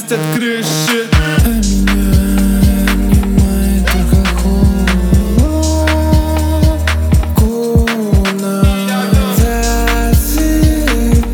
свистят крыши. А меня обнимает только холод, засыпаю.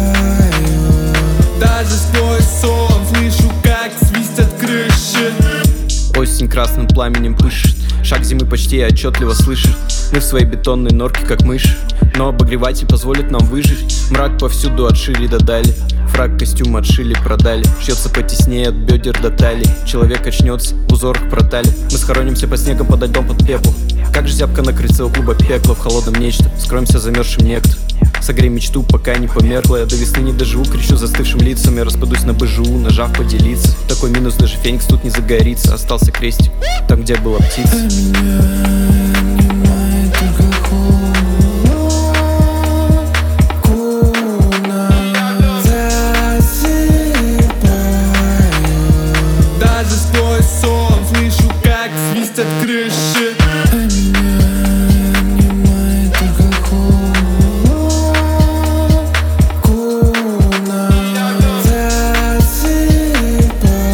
Даже сквозь сон слышу, как свистят крыши. Осень красным пламенем пышет, шаг зимы почти отчетливо слышишь. Мы в своей бетонной норке, как мыши, но обогреватель позволит нам выжить. Мрак повсюду от шире до дали, фрак костюм отшили, продали. Шьется потеснее от бедер до талии. Человек очнется в узорах протали. Мы схоронимся по снегам, подо льдом, под пеплом. Как же зябко на крыльце у клуба пекло, в холодном нечто. Скроемся замерзшим некто. Согрей мечту, пока не померкла. Я до весны не доживу, кричу застывшим лицам. Я распадусь на БЖУ, нажав поделиться. Такой минус, даже феникс тут не загорится. Остался крестик, там где была птица. А меня обнимает только холод, засыпаю. Даже сквозь сон слышу, как свистят крыши. А меня обнимает только холод, засыпаю.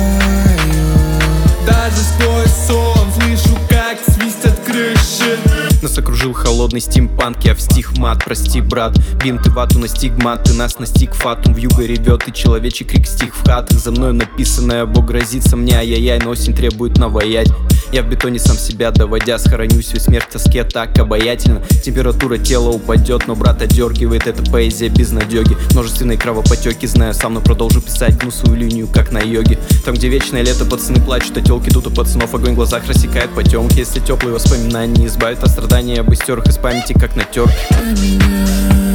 Даже сквозь сон слышу, как свистят крыши. Нас окружил холодный стимпанк, я в стих мат, прости, брат. Бинты вату на стигмат, ты нас настиг фатум. Вьюга ревет и человечий крик стих в хатах. За мной написанное, Бог грозится мне, ай-яй-яй, но осень требует наваять. Я в бетоне сам себя доводя, схоронюсь в смерть тоске так обаятельно. Температура тела упадет, но брат одергивает, это поэзия безнадеги. Множественные кровопотеки, знаю сам, но продолжу писать гну свою линию, как на йоге. Там, где вечное лето, пацаны плачут, а телки тут у пацанов огонь в глазах рассекает потемки. Если теплые воспоминания не избавят от страданий, об истерах из памяти, как на терке. А меня